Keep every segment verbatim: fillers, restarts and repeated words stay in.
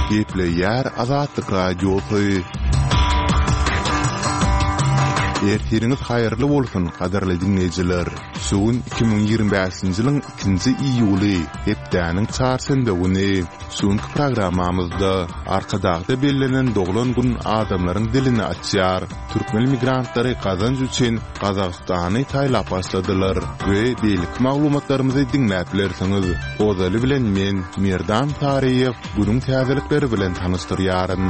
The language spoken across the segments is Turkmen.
Gepleyer Azatlyk Radiosu. Ertiriniz hayırlı bolsun, qadarly dinleyijiler. Sugun iki bin ýygrimi beşinji ýylyň ikinji iýuly, hepdäniň çarşamba güni. Sugun programmamyzda arkadagda bellenen doglan gün adamlaryň dilini açýar. Türkmen migrantlary kazanç üçin Gazagystany taýlap başladylar we beýlik maglumatlarymyzy dinläp bilersiňiz. Ozaly bilen men Merdan Tariýew bunyň täzelikleri bilen tanışdyrýaryn.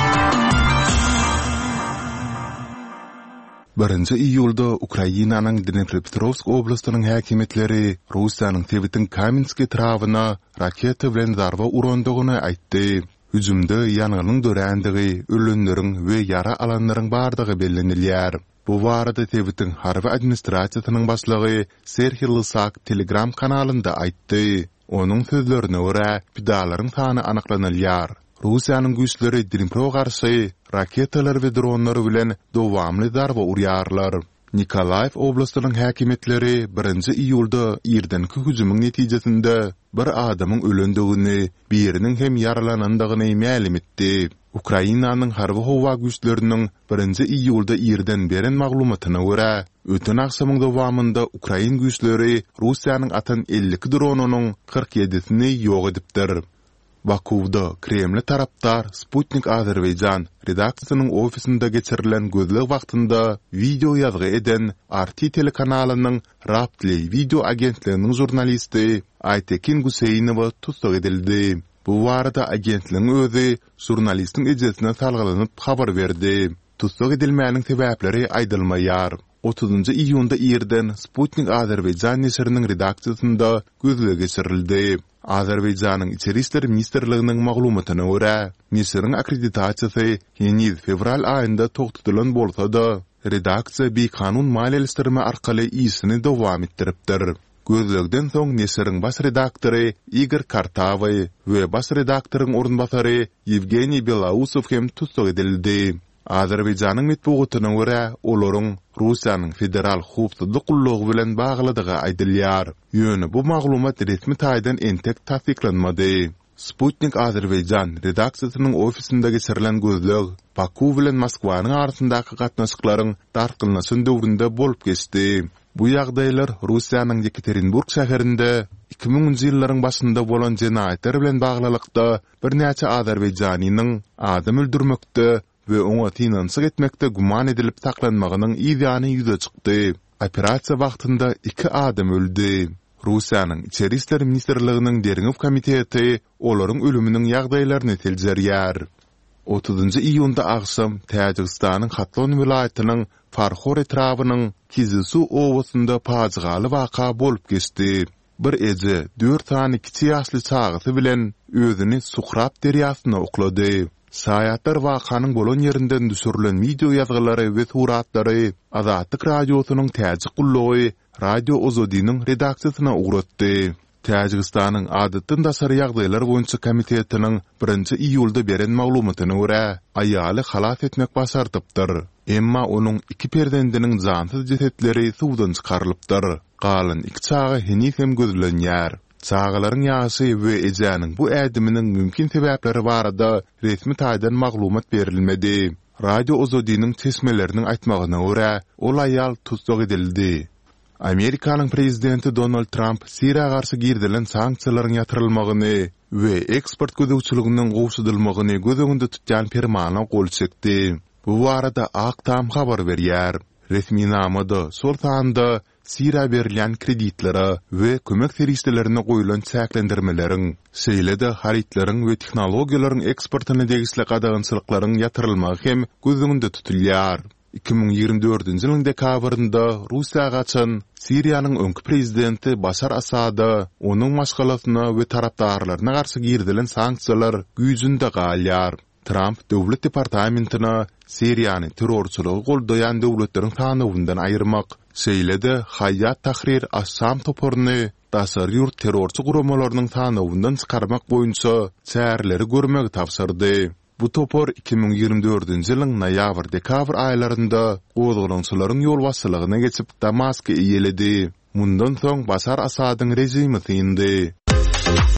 birinji iýulda Ukrainanyň Dnepropetrovsk oblastynyň häkimetleri Russiýanyň Tebitin Kamenski trawyna raketa bilen zarba urandygyny aýtdy. Hüjümde ýanygyň dörendigi, ölenleriň we ýara alanlaryň bardygy bellenilýär. Bu barada Tebitin harby administrasiýasynyň başlygy Serhiy Lysak Telegram kanalynda aýtdy. Onuň sözlerine görä, pidalaryň sany anyklanylýar. Russiýanyň güýçleri Dnipro garşy raketalar we dronlar bilen dowamly darba urýarlar. Nikolaev oblastynyň häkimetleri birinji iýulda ýerdenki hüjümyň netijesinde bir adamyň ölendigini, biriniň hem yaralanandygyny ma'lum etdi. Ukrainanyň harby howa güýçleriniň birinji iýulda ýerden beren maglumatyna görä, öten akşamyň dowamında Ukrain güýçleri Russiýanyň atan ellik dronunyň kırk yedisini ýok edipdir. Bakuwda Kreml taraptar Sputnik Azerbaycan redaksiýasynyň ofisinde geçirilen gözleg wagtynda video ýazgy eden R T telekanalynyň Raptly video agentliginiň jurnalisti Aytekin Guseynowa tutsak edildi. Bu barada agentligiň özi jurnalistin ejesine salgylanyp habar berdi. Tutsak edilmäniň sebäpleri aýdylmaýar. otuzunji iýunda ýerden Sputnik Azerbaycan neşriniň redaksiýasynda gözleg geçirildi. Azerbayjanyň Içeri işler ministrliginiň maglumatyna görä, neşriň akkreditasiýasy ýeni fevral aýynda togtutulan bolsa-da, redaksiýa bir kanun maliýeleşdirme arkaly işini dowam etdiripdir. Gözlegden soň neşriň baş redaktory Igor Kartavoy we baş redaktoryň orunbasary Yevgeniy Belausow hem tutsak edildi. Azerbayjanyň metbugatyna görä, olaryň Russiýanyň federal hukuk gullugy bilen baglydygy aýdylýar. Ýöne bu maglumat resmi taýdan entek tasdiklanmady. Sputnik Azerbaycan redaksiýasynyň ofisinde geçirilen gözleg Baku bilen Moskwanyň arasyndaky gatnaşyklaryň darkylnaşyn döwründe bolup geçdi. Bu ýagdaýlar Russiýanyň Yekaterinburg şäherinde iki miňinji ýyllaryň başynda bolan jenaýetler bilen baglylykda bir näçe Azerbayjanynyň adam öldürmekde we oňa tinançyk etmekde guman edilip saklanmagynyň ýygyny ýüze çykdy. Operasiýa wagtynda iki adam öldü. Russiýanyň Içeri işler ministrliginiň Derňew komiteti olaryň ölüminiň ýagdaýlaryny teljerýär. otuzunji iýunda agşam Täjikistanyň Hatlon vilayatynyň Farhor etrawynyň Kizisu owasynda paçgaly waka bolup geçdi. Bir eje dört tany kiçi ýaşly çagasy bilen özüni Suhrab derýasyna oklady. Saýatlar wakanyň bolan ýerinden düşürilen video ýazgylary we suratlary Azatlyk radiosynyň täze gullugy Radio Ozodynyň redaksiýasyna uğratdy. Täjikistanyň adatdan daşary ýagdaýlar boýunça komitetiniň birinji iýulda beren maglumatyna görä, aýaly halas etmek başardypdyr. Emma onuň iki perdendiniň jansyz jesetleri suwdan çykarylypdyr. Galan iki çaga heni hem gözlenýär. Çağalaryň ýaşy we ejaniň bu ädiminiň mümkin sebäpleri barada resmi taýdan maglumat berilmedi. Radio Ozodynyň tesmeleriniň aýtmagyna görä, ol aýal tutsak edildi. Amerikanyň prezidenti Donald Trump Siriýa garşy girdilen sanksiýalaryň ýatyrylmagyny we eksport gözegçiliginiň gowşudylmagyny göz öňünde tutýan fermana gol çekdi. Bu barada Aktam habar berýär. Resmi namada sol tanda Siriýa berilen kreditlere we kömek serişlerine goýulan çäklendirmeleriň, şeýle-de haritlaryň we tehnologiýalaryň eksportyny degisli gadagynçylyklaryň ýatyrylmagy hem göz öňünde tutulýar. iki bin ýygrimi dördünji ýylyň dekabrynda Russiýa gaçan Siriýanyň öňki prezidenti Başar Asada onuň maşgalasyna we tarapdarlaryna garşy girdilen sanksiýalar güýjünde galýar. Trump döwlet departamentina Siriýany terrorçylygy goldaýan döwletleriň tanawyndan aýyrmak, şeýle-de Haýat Tahrir Assam toporuny daşary ýurt terrorçy guramalarynyň tanawyndan çykarmak boýunça çäreleri görmegi tapşyrdy. Bu topor iki bin ýygrimi dördünji ýylyň noýabr-dekabr aýlarynda gozgulançylaryň ýol başçylygyna geçip Damaska iýeledi. Mundan soň Başar Asadyň rejimi syňdy.